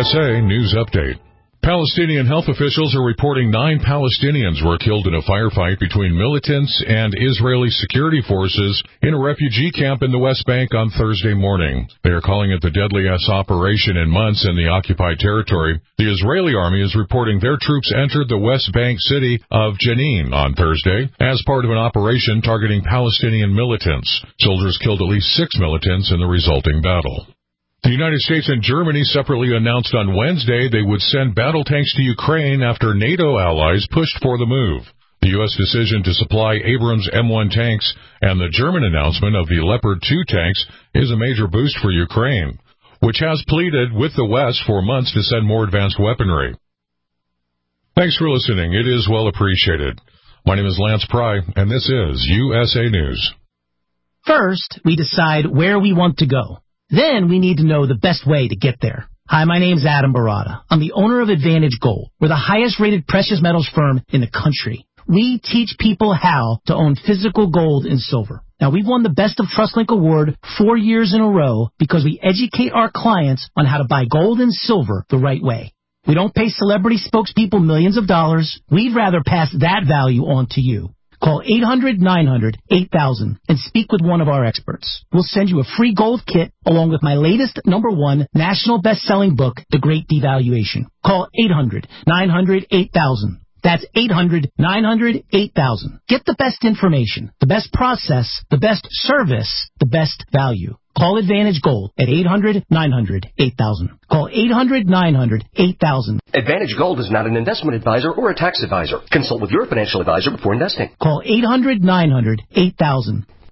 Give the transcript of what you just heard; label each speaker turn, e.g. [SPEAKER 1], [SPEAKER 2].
[SPEAKER 1] USA News Update. Palestinian health officials are reporting 9 Palestinians were killed in a firefight between militants and Israeli security forces in a refugee camp in the West Bank on Thursday morning. They are calling it the deadliest operation in months in the occupied territory. The Israeli army is reporting their troops entered the West Bank city of Jenin on Thursday as part of an operation targeting Palestinian militants. Soldiers killed at least 6 militants in the resulting battle. The United States and Germany separately announced on Wednesday they would send battle tanks to Ukraine after NATO allies pushed for the move. The U.S. decision to supply Abrams M1 tanks and the German announcement of the Leopard 2 tanks is a major boost for Ukraine, which has pleaded with the West for months to send more advanced weaponry. Thanks for listening. It is well appreciated. My name is Lance Pry, and this is USA News.
[SPEAKER 2] First, we decide where we want to go. Then we need to know the best way to get there. Hi, my name's Adam Barada. I'm the owner of Advantage Gold. We're the highest-rated precious metals firm in the country. We teach people how to own physical gold and silver. Now, we've won the Best of TrustLink Award 4 years in a row because we educate our clients on how to buy gold and silver the right way. We don't pay celebrity spokespeople millions of dollars. We'd rather pass that value on to you. Call 800-900-8000 and speak with one of our experts. We'll send you a free gold kit along with my latest #1 national best-selling book, The Great Devaluation. Call 800-900-8000. That's 800-900-8000. Get the best information, the best process, the best service, the best value. Call Advantage Gold at 800-900-8000. Call 800-900-8000.
[SPEAKER 3] Advantage Gold is not an investment advisor or a tax advisor. Consult with your financial advisor before investing.
[SPEAKER 2] Call 800-900-8000.